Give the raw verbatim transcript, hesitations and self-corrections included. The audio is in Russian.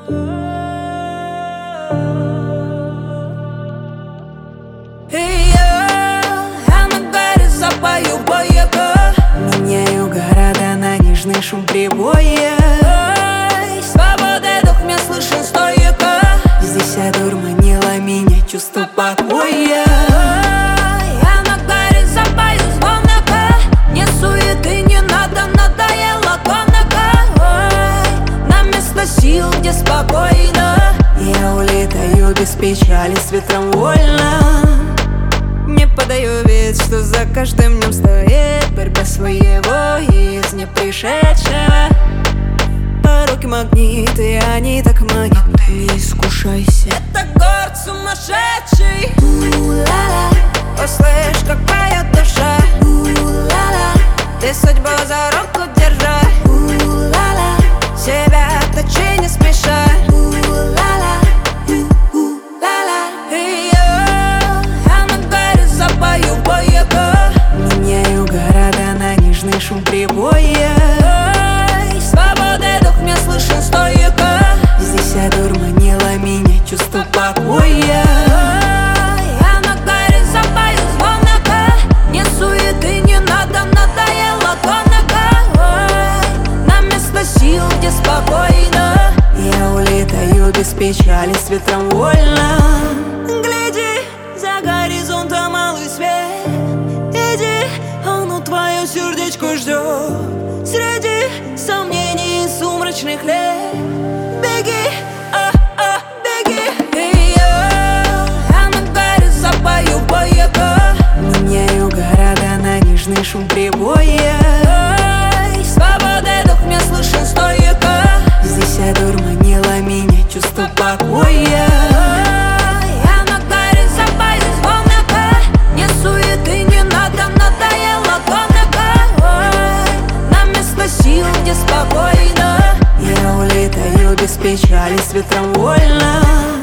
И я, а на горе запою бояка, меняю города на нежный шум прибоя. ой, свободой дух мне слышен стояка. Здесь одурманило меня чувство покоя. Ой, я на горе запою звонака, не суеты, не надо, надоело конака. Ой, на место сил, где спокойно Я улетаю без печали, с ветром вольно. Не подаю вид, что за каждым днем стоит борьба своего и из непришедшего. Руки магниты, они так манят, не искушайся. Это город сумасшедший. У-ла-ла, Услышь, как поет душа. у-ла-ла, Ты судьбу за руку держа, у-ла-ла, себя точи не спеша. у-ла-ла, у-ла-ла. И я, а на горе запою бояка, Меняю города на нежный шум прибоя. ой, свободой дух мне слышен стояка. Здесь одурманило меня чувство покоя. Ой, я на горе запою звонака, не суеты, не надо, надоело конака. Ой, на место сил, где спокойно Я улетаю без печали, с ветром вольно. гляди, за горизонтом малый свет. Иди, оно твое сердечко ждет. Среди сомнений и сумрачных лет беги, а, а, беги. И я, а на горе запою бояка, Меняю города на нежный шум прибоя. ой, свободой дух мне слышен стояка. Здесь одурманило меня чувство покоя. Ой, я на горе запою звонака, не суеты, не надо, надоело конака. Ой, на место сил, где спокойно Я улетаю без печали, с ветром вольно.